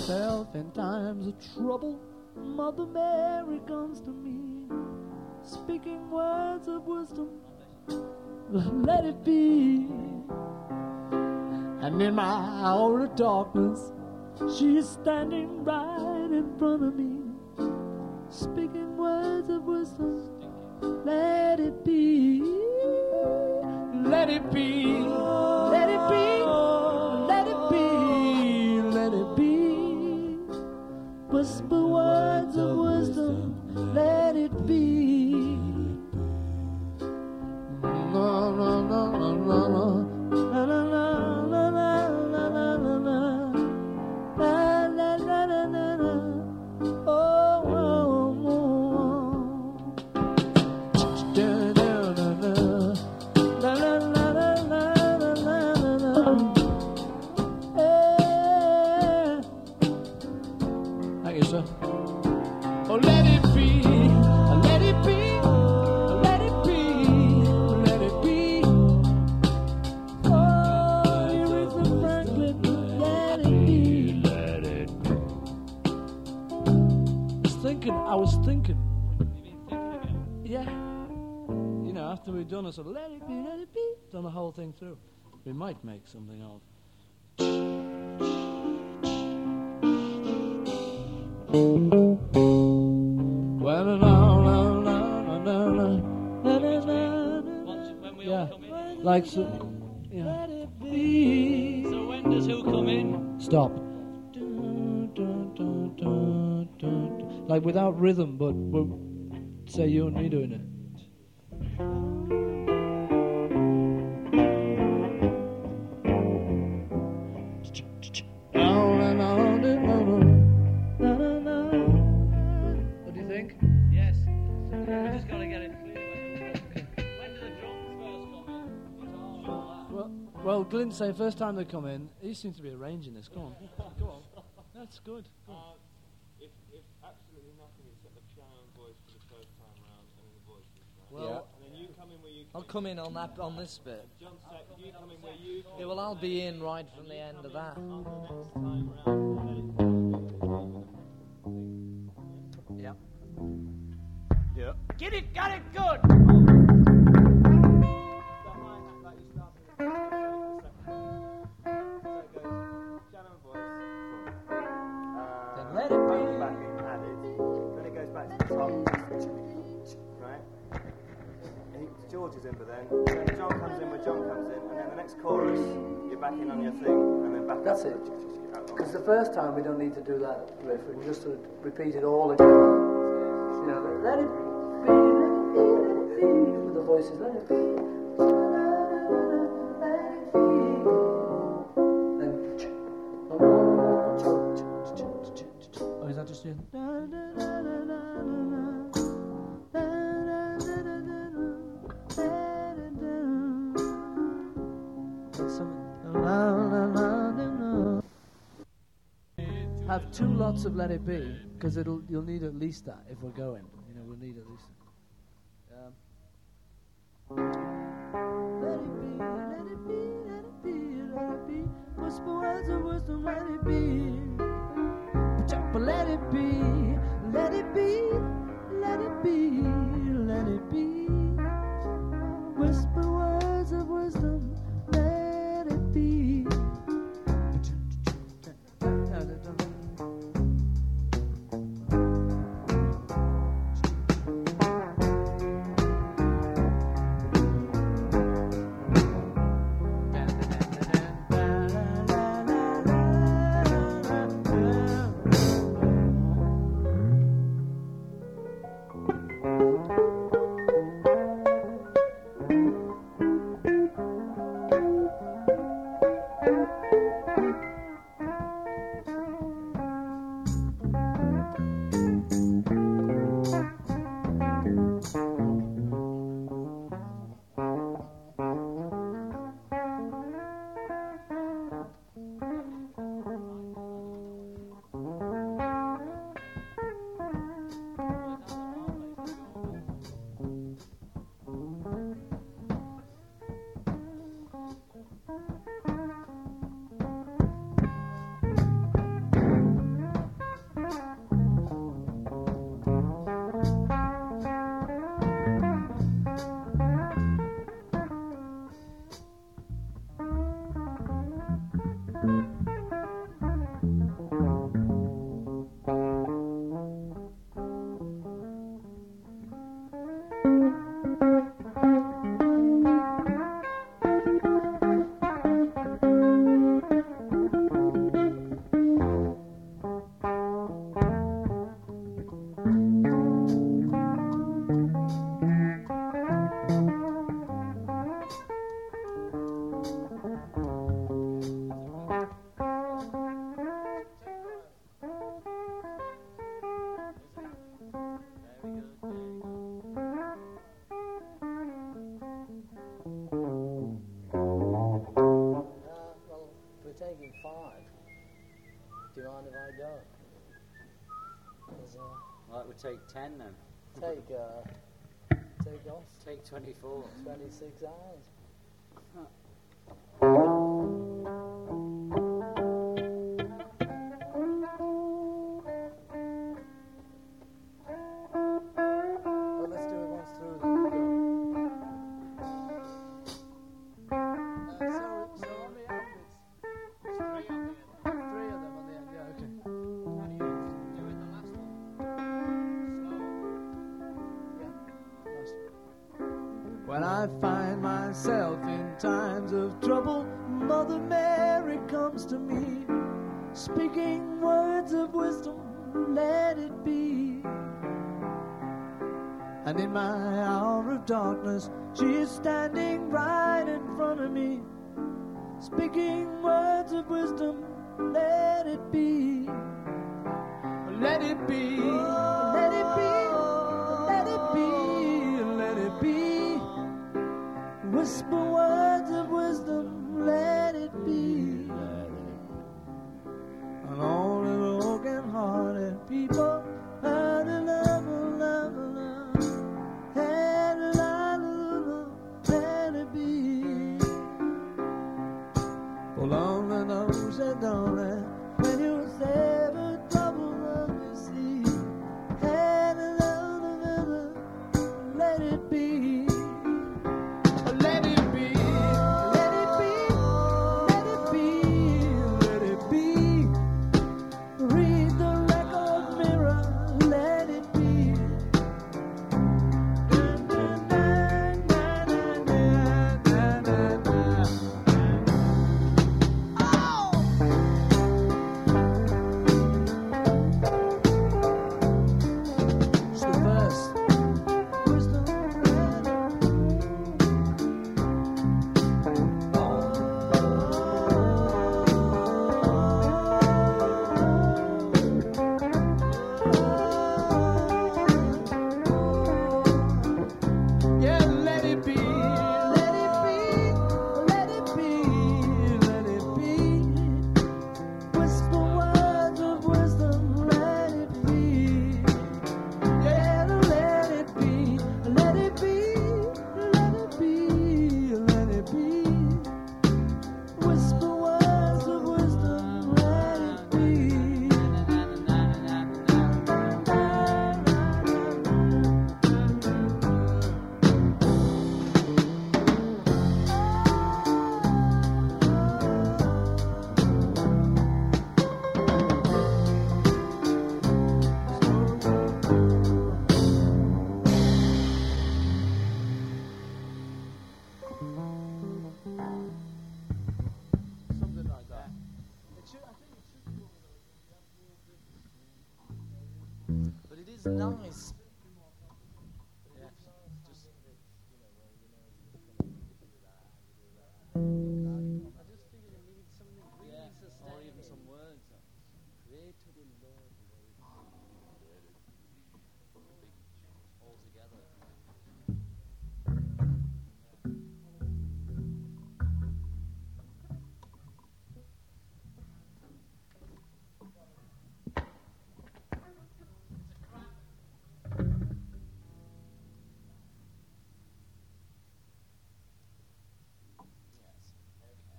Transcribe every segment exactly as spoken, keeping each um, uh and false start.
myself in times of trouble, Mother Mary comes to me, speaking words of wisdom, let it be. And in my hour of darkness, she is standing right in front of me, speaking words of wisdom, let it be. Let it be, let it be, let it be, let it be. Whisper words of wisdom, let it be. No, no, no, no, no, no. La la la la la la la la la la la la la la. Oh, oh, oh, oh. Da, da, da, da. La la la la la la la la. Hey. Thank you, sir. Oh, let it be, let it be, let it be, let it be. Oh, Aretha Franklin, let it be. Let it be. I was thinking, I was thinking. Yeah. You know, after we've done a sort of let it be, let it be, done the whole thing through, we might make something of. Well, no, no, no, no, no, no, no, no. Yeah, like so. Yeah. Let it be. So when does who come in? Stop. Like without rhythm, but we'll say you and me doing it. What do you think? Yes. We just got to get it clear. When do the drums first come in? Guitar, all that. Well, well, Glyn say first time they come in, he seems to be arranging this. Go on, go on. That's good. Go on. Uh, if, if absolutely nothing except the piano and voice for the first time round and then the voices, right? Well, yeah. And then you come in where you I'll come in on that on this bit. John said, you come in where you Yeah, well, I'll be in right from the end of that. on the next time round and let it be. Yeah. Yeah. Get it, got it, good. That hi-hat like you started with the second. So it goes piano and voice. Uh, Then let it be. backing added. Then it goes back to the top. Right? And he, George is in, but then, then John comes in where John comes in, and then the next chorus, you're back in on your thing, and then back That's up. it. Because the first time we don't need to do that riff, we can just sort of repeat it all again. You know, let it be, let it be, with the voices, let it be. Then, oh, is that just you? Have two lots of Let It Be, because it'll you'll need at least that if we're going. You know, we'll need at least that. Um, let it be, let it be, let it be, let it be. Whisper words of wisdom, let it be. But let it be, let it be, let it be, let it be. Whisper words of wisdom, let it be. mind if I go? 'Cause, uh, Well, it would take ten then. take, uh, take off Take twenty-four. twenty-six hours. Well, let's do it once through then. Go. Uh, so, so on the end, it's Three on the end. three of them on the end. Yeah, okay. How do you do it the last one? Slow. Yeah. Last one. When I find myself in times of trouble, Mother Mary comes to me, speaking words of wisdom, let it be. And in my hour of darkness, she is standing right in front of me, speaking words of wisdom, let it be. Let it be, let it be, let it be, let it be. Whisper words of wisdom, let it be. And all the broken-hearted people, and the love, love, love, and the love, love, let it be. For long the nose and darling, when you say the trouble of the sea, and the love, love, love, let it be. Let it be, let it be, let it be, let it be. Read the record mirror, let it be. Na, na, na, na, na, na, na, na. Oh! It's the verse. Wisdom, let it Yeah, let it be, let it be, let it be, let it be. Whisper words of wisdom, let it be. Yeah, let it be, let it be, let it be, let it be. Whisper words of wisdom, let it be. Something like that. It should, I think it should be one of those. But it is nice. Yeah, just I just figured it needed something really yeah, sustained. or even some words. Pray to the Lord. All together. Yes. Okay.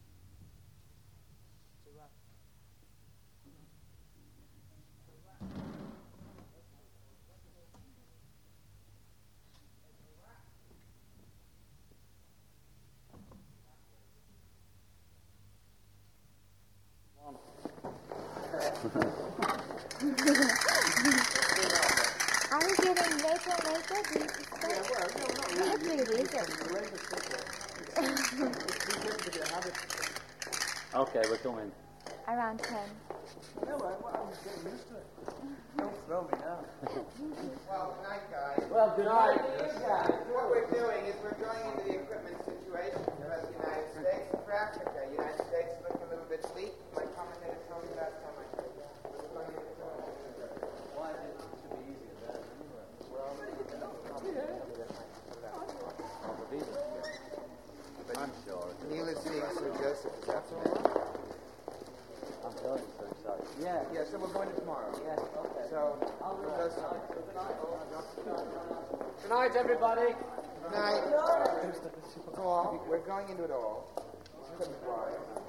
So that. Are you getting later and later? Do you suspect? Yeah, well, no, not really. Hopefully it isn't. Okay, we're coming. Around ten. No, I, well, I'm just getting used to it. Don't throw me now. Well, good night, guys. Well, good night to you guys. What we're doing is we're going into the equipment situation for the United States and for Africa. United States is looking a little bit bleak. My commentator told me last time I said that. We're going into the Why is it to be easier there than anywhere? Well, I'm sure. Neil is seeing Sir Joseph. Is that so? I'm telling you, so excited. Yeah. Yeah, so we're going to tomorrow. Yes, okay. So, we'll go somewhere. Good night, everybody. Good night. Paul, we're going into it all. This couldn't fly.